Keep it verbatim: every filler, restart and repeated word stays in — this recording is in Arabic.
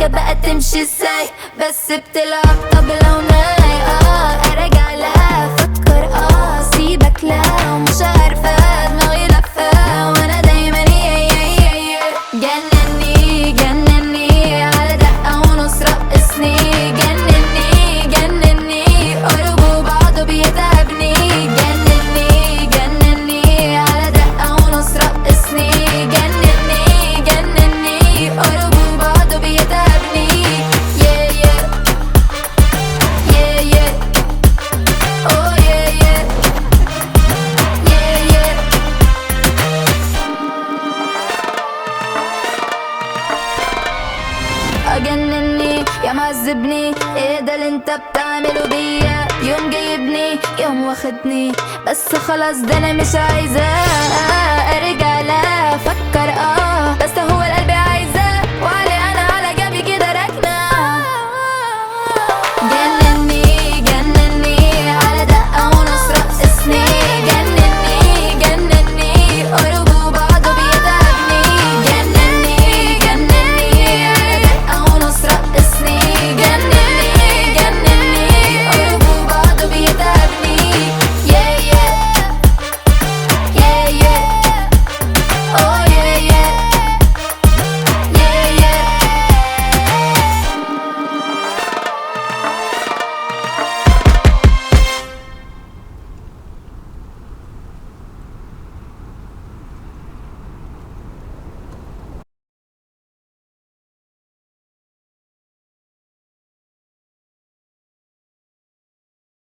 السكة بقى تمشي ازاي؟ بس بتلعب طبلة وناي. اه ارجع لا افكر اه سيبك لا ومش عارفة دماغي لفة وانا دايما يا يا يا يا جنني جنني على دقة ونص رقصني جنني جنني قربوا بعضه بيتعبني جنني جنني على دقة ونص رقصني جنني جنني قربوا بعضه بيتعبني yeah yeah yeah yeah oh yeah yeah yeah yeah أجنني يا معذبني ايه ده اللي انت بتعمله بيا يوم جايبني يوم واخدني بس خلاص ده انا مش عايزة ارجع لا افكر اه بس هو القلب